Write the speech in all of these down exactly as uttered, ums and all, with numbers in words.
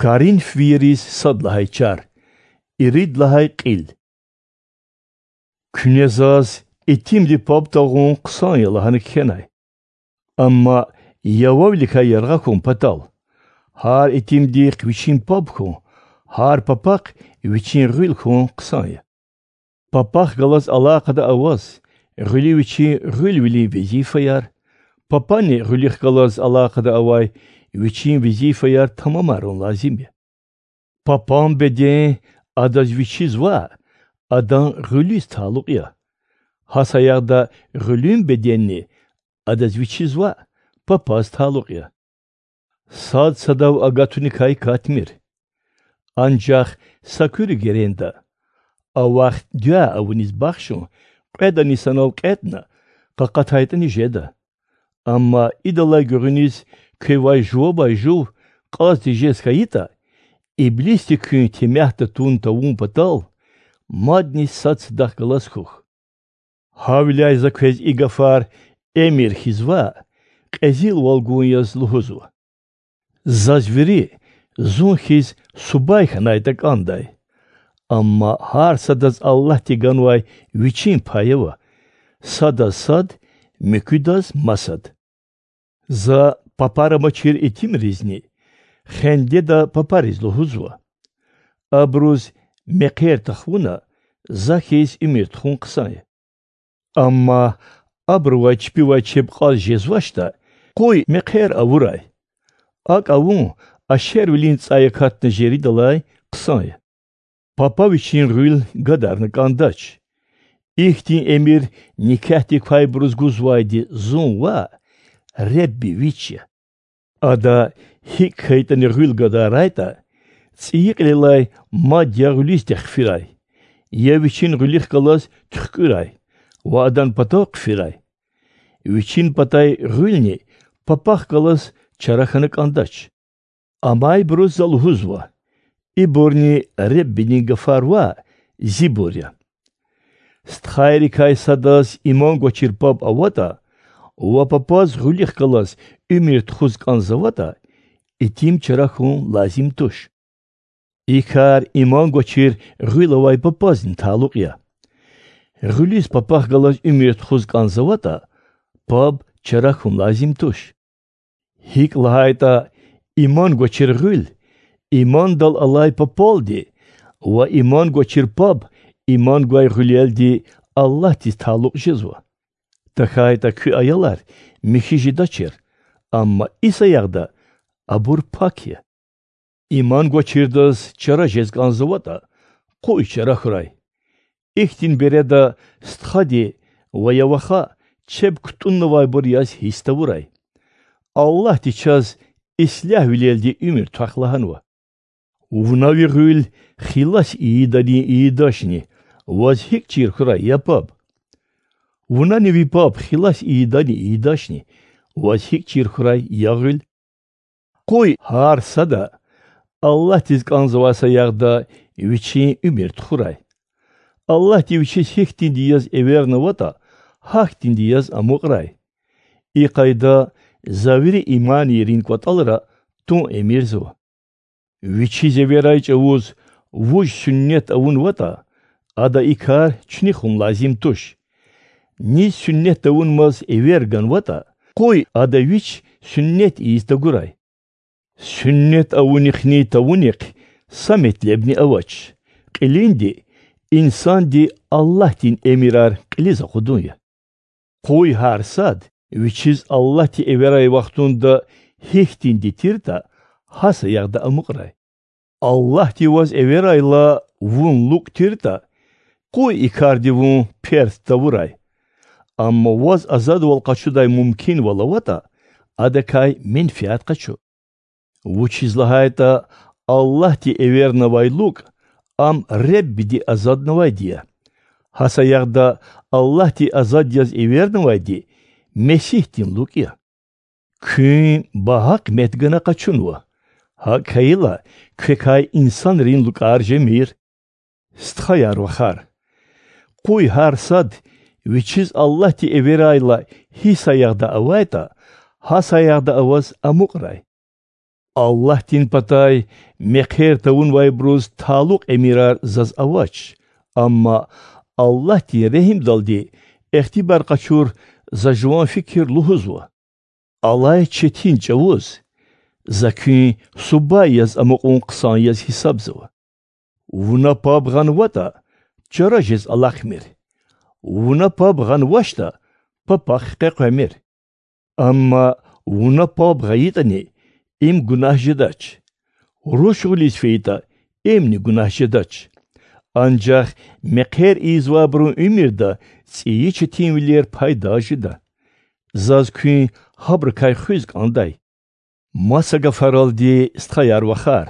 Karin firis sad lahay çar. İrid lahay qil. Künezaz etimdi pop tağun qısan yalahanı kenay. Amma yavavlika yargakun patal. Har etimdi qviçin pop kun. Har papak viçin rül kun qısan ya. Papak galaz alaqada avaz. Rüli viçin rül vili vezife yar. Papani rülih galaz alaqada avay. Viçin vezife yar tamamarun lazim ya. Papam beden adaz viçiz var. Adan rülüz taluk ya. Hasayarda rülün bedenini adaz viçiz var. Papaz taluk ya. Sad sadav agatunikay katmir. Ancak sakürü gerenda. Avaq dua avuniz bakşun. Qeda nisanov qetna. Qaqataytani jeda. Amma idala görünüz kevay juva bay juv. Qaz dijes kayita. İblisti kün temehta tun tavun patal. Madni sad sadak galas kuh. Havlay zakvez igafar emir hizva. Qezil valgun yaz luhuzu. Zazviri zun hiz subay hanaydak anday. Amma har sadaz Allah tiganvay viçin payeva. Sadaz sad meküdaz masad. Za paparamaçir etim rizni. Xende da papariz luhuzva. Abruz meqer taxvuna za hiz imir txun qısay. Amma abruva çpiva çepqal jezvaşta koy meqer avuray. Ak avun aşer vilin tsayakatna jeri dalay qısay. Papa viçin rül gadarnık andaç. İhtin emir nikahtik faybruz guzvaydi zun va rebbi viçya. Ada hik kaytani rül gadarayta tsiyiqlilay madya rülis tekfiray. Ya viçin rülih galas tüküray. Va adan pata qfiray. Viçin patay rülni papaq galas çaraxanık andaç. Amay bruz zaluhuzva. İborni rebbini gafarva ziborya. Stkhairi kay sadas imon goçirpab avata, va papaz rülih galas ümir txuz kanzavata, etim çaraxun lazim tuş. İkar imon goçir rülavay papazin taluk ya. Rülis papaq galas ümir txuz kanzavata, pab çaraxun lazim tuş. Hik lahayta imon goçir rül, iman dal alay papoldi, va iman goçirpab, iman guay rüleldi Allah tiz taluk jizva. Takayta kü ayalar mihiji daçir, amma isayagda abur pakya. İman goçirdaz çara jezganzavata, koy çara huray. İhtin bereda sthadi va yavaha çep kutunna vay buryaz histavuray. Allah tiçaz islah vileldi ümür taklahanva. Vnavi rül xilas iidani iidaşni, vaz hik çir huray yapab. Vnani vipab xilas iidani iidaşni, vaz hik çir huray yağül. Koy har sada, Allah tiz kanzavasa yağda viçin ümür txuray. Allah ti viçiz hik din diyaz evernavata, hak din diyaz amuqray. İqayda zaviri imani rinkvatalra tun emirzo. Viçize veray çavuz vuj sünnet avun vata, ada ikar çnihun lazim tuş. Ni sünnet avunmaz evergan vata, koy ada viç sünnet istaguray. Sünnet avunihni tavunik samet lebni avaç. Qilindi insan di Allah din emirar qiliza kudunya. Koy harsad viçiz Allah ti everay vaxtunda hihtin ditirta hasa yağda amuqray. Allah ti vaz everayla vun luk tirta, koy ikardi vun pert tavuray. Amma vaz azad val qaçuday mumkin valavata, adakay menfiat qaçu. Vuçiz lahayta Allah ti evernavay luk, am rebbi di azadnavay diya. Hasa yağda Allah ti azad yaz evernavay di, Mesih din luk ya. Kün bahak metgana qaçunva. Ha kayla kvekay insan rin luk arjemir. Sthayar vaxar. Koy har sad, viçiz Allah ti everayla his ayağda avayta, has ayağda avaz amuqray. Allah din patay mekher tavun vay bruz taluk emirar zaz avaç. Ama Allah din rehim daldi ehtibar kaçur za juan fikir luhuzwa. Allah çetin cavuz. Zakün subay yaz amokun kısan yaz hisabzwa. Vuna pabgan vata çarajez alakmir. Vuna pabgan vaşta papaq qeqemir. Ama vuna pabgayitani im günahcıdaç. Ruşulis feyta emni günahcıdaç. Ancak mekher izvabrun ümirda tsiyi çetin viler paydajıda. Zazkün habrkay xüzg anday. Masaga faraldi stayar vaxar.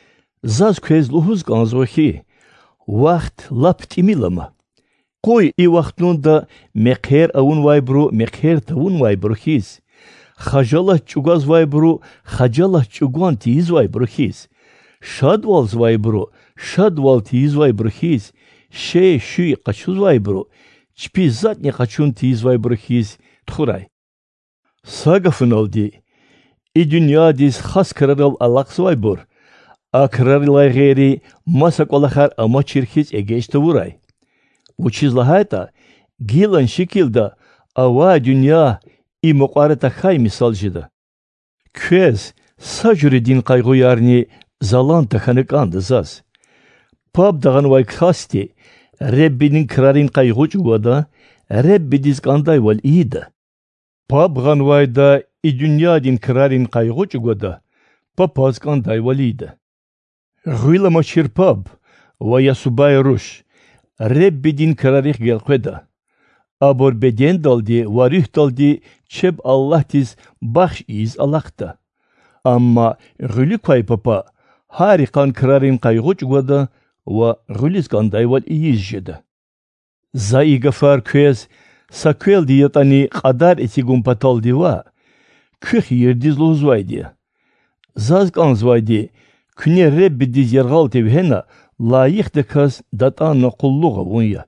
Zazküz luhuzg anzvahi. Vaxt lapt imilama. Koy i vaxtunda mekher avun vaybru mekher tavun vaybru hiz. Xajalah çugaz vaybru xajalah çugan tiz vaybru hiz. Şadvalz vaybru şadval tiz vaybru hiz. Şey şuy qaçuz vaybru. Çpi zatni qaçun tiz vaybru hiz. Txuray. Sagafın aldi. I dünya diz xas kararal alaqs vaybur. Akrarlay geri masak olahar ama çirkiz egeçte vuray. Uçizlahayta gilan şekilde ava dünya i muqarata khay misalcıda. Küez sajuri din kaygı yarni zalan takanık andızaz. Pab dağın vay kasti Rebbinin krarin kaygı çuvada Rebbi diz kanday val iyida. Pab gan vayda i dünya din krarin kaygı çuvada papaz kanday val iyida. Gıylama çirpab vaya subay ruş. Rebbi din kararih gelqeda. Abor beden daldi, varih daldi, çeb Allah tiz bahş iz alaqta. Amma gülük pay papa, harikan kararin kaygı çugada ve gülüz kanday val iyizjeda. Zai gafar küez, sakuel diyatani qadar eti gumpatal diva, küh yerdiz luzvaydi. Zaz kanzvaydi, küne Rebbi diz yergal tevhena, layık de kaz datan nakulluğa vunya.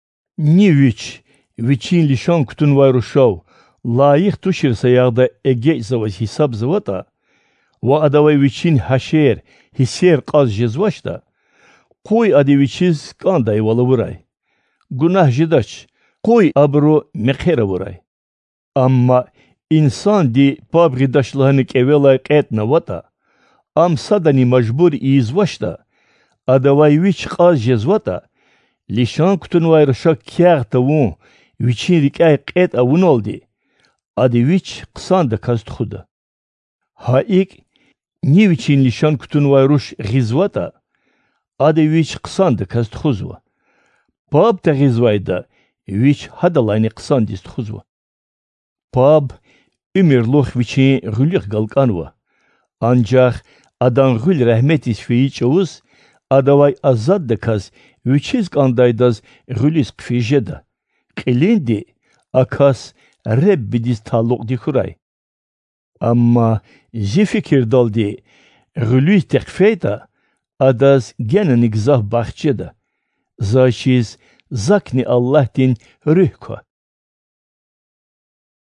Ni viç, viçin lişan kutun vayruşav, layık tuşir sayağda ege zavaz hisab zavata, ve adavay viçin haşer, hiser kaz jezvaşta, koy adi viçiz kanday vala vuray. Günah jidaç, koy abro mekhera vuray. Amma insan di pabridaşlığınık evelay qetna vata, am sadani majbur izvaşta, adavay viç qaz jezvata, lişan kutun vayrışak kiyaq tavun, viçin rikay qet avun oldi, adi viç qısan da kaz txuda. Haik, ni viçin lişan kutun vayruş gizvata, adi viç qısan da kaz txuzva. Pab ta gizvayda, viç hadalayni qısan diz txuzva. Pab, ümirluq viçin gülük galkanva. Ancak adan gül rahmet isfiyi çavuz, adavay azad da kaz, viçiz kandaydaz gülüz qfijeda. Qilindi, akas Rebbi diz taluk dikuray. Amma zi fikir daldi, gülüz tekfeyda, adaz gene nigzah bahçeda. Zaşiz zakni Allah din rühka.